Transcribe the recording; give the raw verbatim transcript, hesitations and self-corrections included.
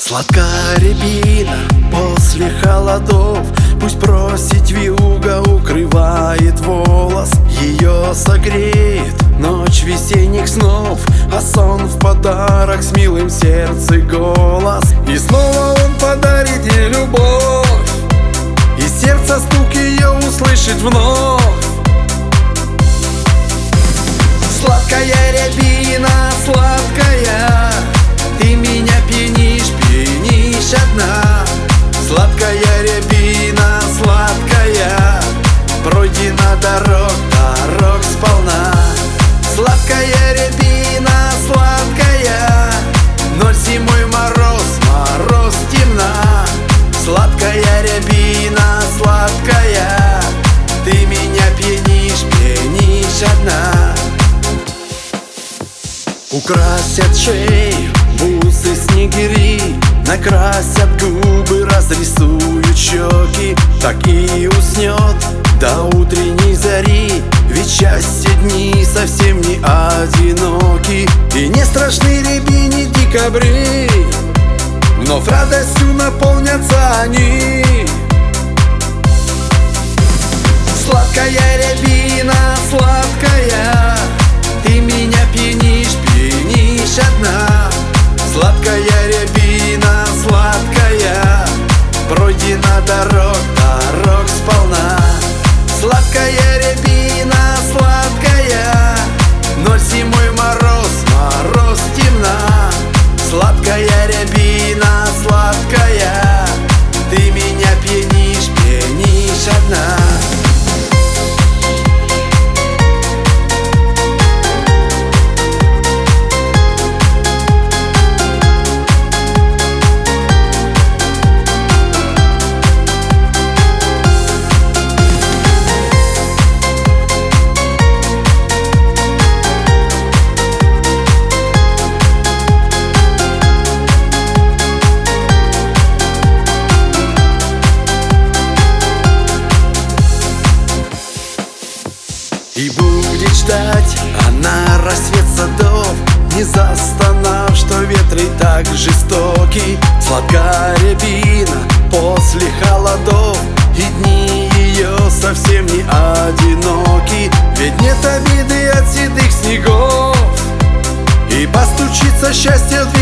Сладкая рябина после холодов, пусть просить вьюга укрывает волос. Ее согреет ночь весенних снов, а сон в подарок с милым сердце голос. И снова он подарит ей любовь, и сердце стук ее услышит вновь. Сладкая рябина, сладкая, ты меня пьянишь, пьянишь одна. Сладкая рябина, сладкая, пройдена дорог, дорог сполна. Сладкая рябина, сладкая, ночь зимой мороз, мороз темна. Сладкая рябина, сладкая, ты меня пьянишь, пьянишь одна. Украсят шею бусы снегири, накрасят губы, разрисуют щеки. Так и уснет до утренней зари, ведь счастье дни совсем не одиноки. И не страшны рябине декабри, вновь радостью наполнятся они. Сладкая рябина, сладкая, ты меня пьянишь, пьянишь одна. Сладкая рябина, сладкая, пройдена дорог, дорог сполна. Сладкая рябина, сладкая, ночь зимой мороз, мороз темна. Сладкая рябина, сладкая, ты меня пьянишь, пьянишь одна. И будет ждать она рассвет садов, не застонав, что ветры так жестоки. Сладкая рябина после холодов, и дни ее совсем не одиноки. Ведь нет обиды от седых снегов, и постучится счастье в